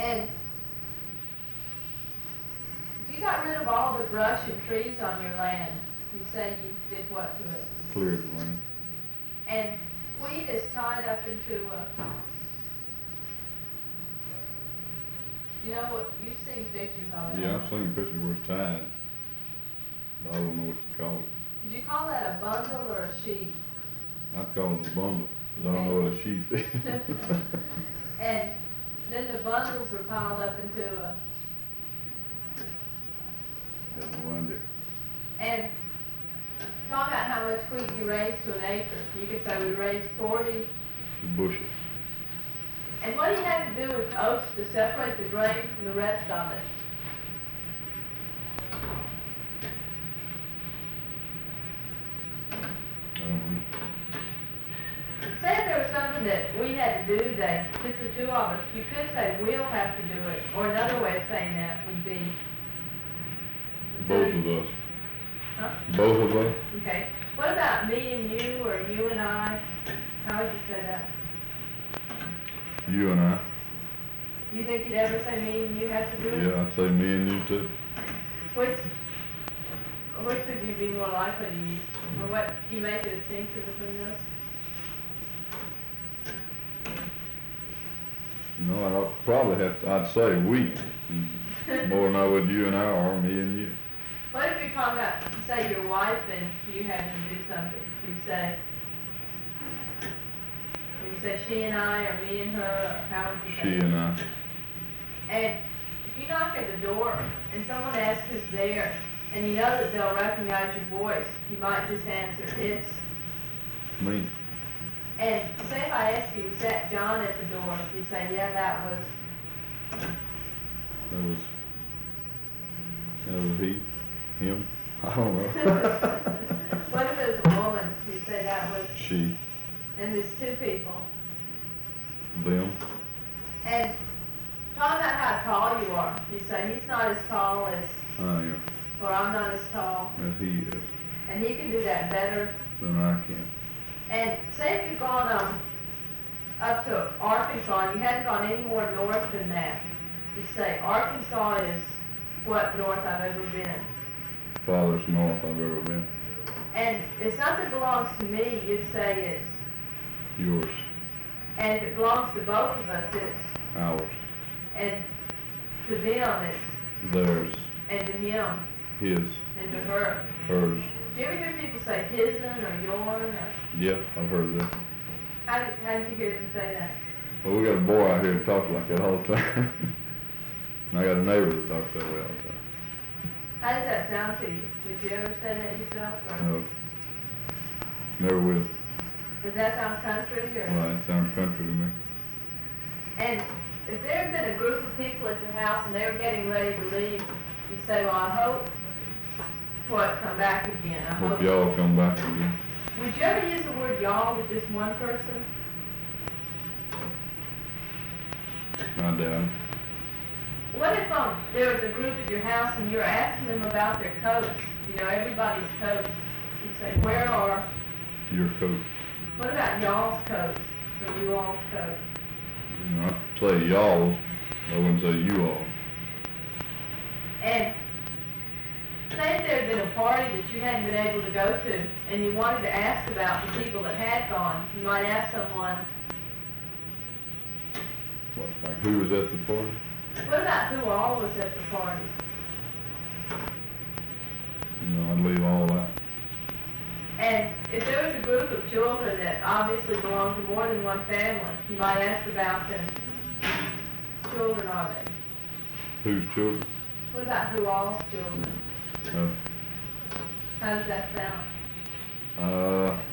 And if you got rid of all the brush and trees on your land, you say you did what to it? Cleared the land. And wheat is tied up into a, you know what, you've seen pictures of it. Yeah, I've seen pictures where it's tied. But I don't know what you call it. Did you call that a bundle or a sheaf? I call it a bundle, 'cause I don't know what a sheaf is. And then the bundles were piled up into a, I have no idea. and talk about how much wheat you raised to an acre. You could say we raised 40. Bushels. And what do you have to do with oats to separate the grain from the rest of it? I don't know. Say if there was something that we had to do today, just the two of us, you could say we'll have to do it. Or another way of saying that would be... Both of us. Huh? Both of us? Okay. What about me and you, or you and I? How would you say that? You and I. You think you'd ever say me and you have to do it? Yeah, I'd say me and you too. Which would you be more likely to use? Or what, do you make a distinction between those? No, I'd probably have to, I'd say we. More than I would you and I, or me and you. What if you're talking about, say, your wife and you having to do something? Would you say she and I, or me and her, or how would you say She that? and I. And if you knock at the door and someone asks who's there, and you know that they'll recognize your voice, you might just answer, it's... Me. And say if I ask you, is that John at the door? You'd say, yeah, that was... That was he, him, I don't know. What if it was a woman? You'd say that was... She, And there's two people. them. And talk about how tall you are. You say, he's not as tall as... I am, or I'm not as tall. as he is, And he can do that better. than I can. And say if you've gone up to Arkansas and you hadn't gone any more north than that, you'd say Arkansas is what north I've ever been. Farthest north I've ever been. And if something belongs to me, you'd say it's, Yours, and if it belongs to both of us, it's, ours, and to them it's, theirs, and to him, his, and to her. hers. Do you ever hear people say his'n or your'n, or Yeah, I've heard that. how did you hear them say that? Well, we got a boy out here that talks like that all the time. And I got a neighbor that talks that way all the time. How does that sound to you? Did you ever say that yourself, or No, never will. does that sound country, or? Well, it sounds country to me. And if there had been a group of people at your house and they were getting ready to leave, you'd say, well, I hope come back again. I Hope y'all come back again. Would you ever use the word y'all with just one person? I doubt it. What if there was a group at your house and you were asking them about their coats? You know, everybody's coats. You'd say, where are? Your coat. What about y'all's coats? Or you all's coats? You know, I'd say y'all, I wouldn't say you all. And say if there had been a party that you hadn't been able to go to, and you wanted to ask about the people that had gone, you might ask someone, What, like who was at the party? what about who all was at the party? You know, I'd leave all that. And if there was a group of children that obviously belonged to more than one family, you might ask about them. Children are they? Whose children? What about who all's children? No. How does that sound?